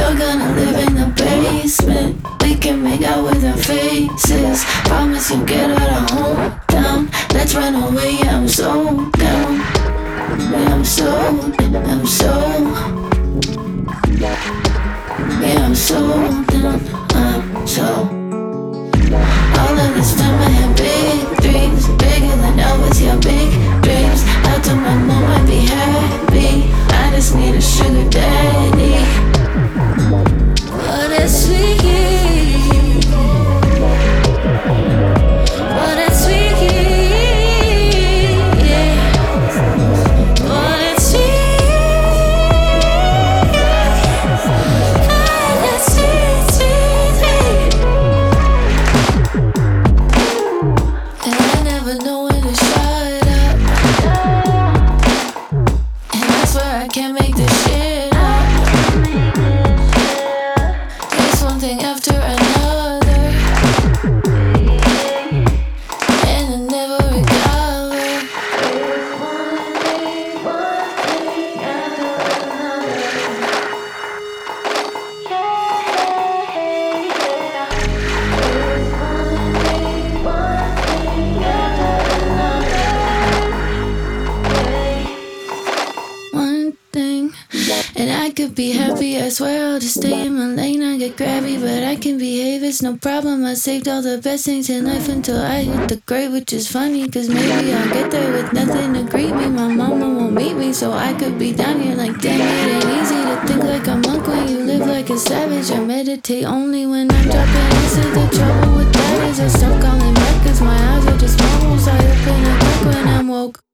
We're gonna live in the basement. We can make out with our faces. Promise you'll get out of hometown. Let's run away, yeah, I'm so down. Yeah, I'm so yeah, I'm so down. I'm so all of this time I had big dreams, bigger than Elvis, yeah, big dreams. I told my mom I'd be happy. I just need a sugar daddy. But it's sweet. But it's sweet. But it's sweet. But it's sweet, sweet. And I never know when to shut up. And I swear I can't make this shit up. It's one thing after another, and I never recover. It's one thing after another. One thing, and I could be happy. I swear I'll just stay in my lane. I get grabby, but I can behave. It's no problem. I saved all the best things in life until I hit the grave, which is funny, cause maybe I'll get there with nothing to greet me. My mama won't meet me, so I could be down here like, damn, it ain't easy to think like a monk when you live like a savage. I meditate only when I'm dropping acid. The trouble with that is I stop calling back, cause my eyes are just bubbles. I open a book when I'm woke.